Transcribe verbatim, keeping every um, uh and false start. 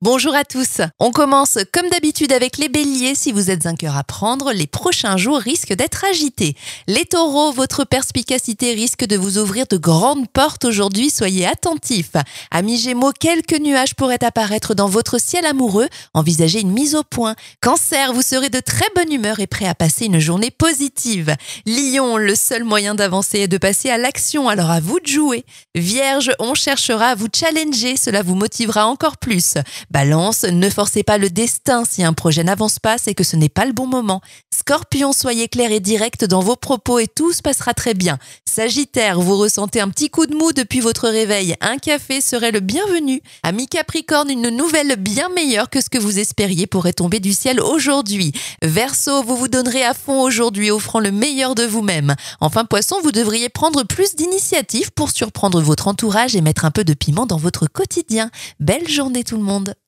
Bonjour à tous. On commence comme d'habitude avec les béliers. Si vous êtes un cœur à prendre, les prochains jours risquent d'être agités. Les taureaux, votre perspicacité risque de vous ouvrir de grandes portes aujourd'hui. Soyez attentifs. Amis gémeaux, quelques nuages pourraient apparaître dans votre ciel amoureux. Envisagez une mise au point. Cancer, vous serez de très bonne humeur et prêt à passer une journée positive. Lion, le seul moyen d'avancer est de passer à l'action, alors à vous de jouer. Vierge, on cherchera à vous challenger. Cela vous motivera encore plus. Balance, ne forcez pas le destin. Si un projet n'avance pas, c'est que ce n'est pas le bon moment. Scorpion, soyez clair et direct dans vos propos et tout se passera très bien. Sagittaire, vous ressentez un petit coup de mou depuis votre réveil. Un café serait le bienvenu. Amis Capricorne, une nouvelle bien meilleure que ce que vous espériez pourrait tomber du ciel aujourd'hui. Verseau, vous vous donnerez à fond aujourd'hui, offrant le meilleur de vous-même. Enfin Poisson, vous devriez prendre plus d'initiatives pour surprendre votre entourage et mettre un peu de piment dans votre quotidien. Belle journée tout le monde.